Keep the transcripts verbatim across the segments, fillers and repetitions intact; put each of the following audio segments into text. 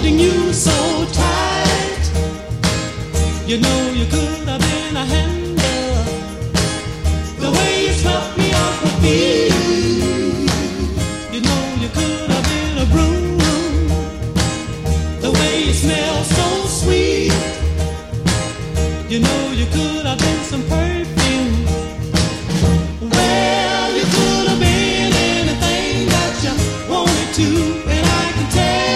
holding you so tight. You know you could have been a handle. The way you swept me off my feet. You know you could have been a broom. The way you smell so sweet. You know you could have been some perfume. Well, you could have been anything that you wanted to, and I can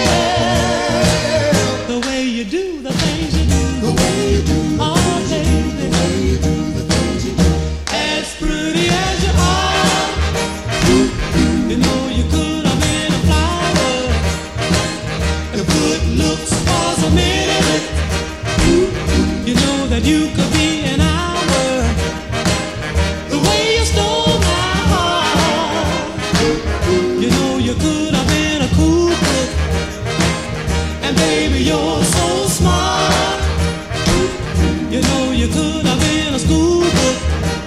tell the way you do the things you do. The way you do the Oh, things you do. The way you do the things you do. as pretty as you are, you know you could have been a flower. If good looks was a minute, you know that you could be an hour. The way you stole my heart, you know you could have been a cool book. And baby, you're so smart. You know you could have been a school book.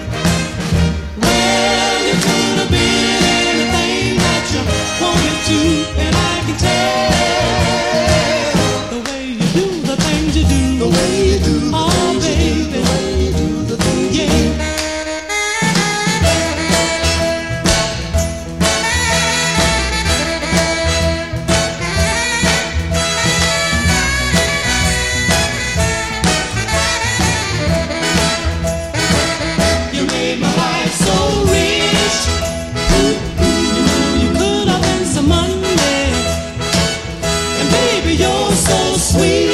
Well, you could have been anything that you wanted to, and I can tell the way you do the things you do. The way you do the Oh, things you do. baby. The way you do the things you Yeah. do. You made my life so rich. You know you could have been some money. And baby, you're so sweet.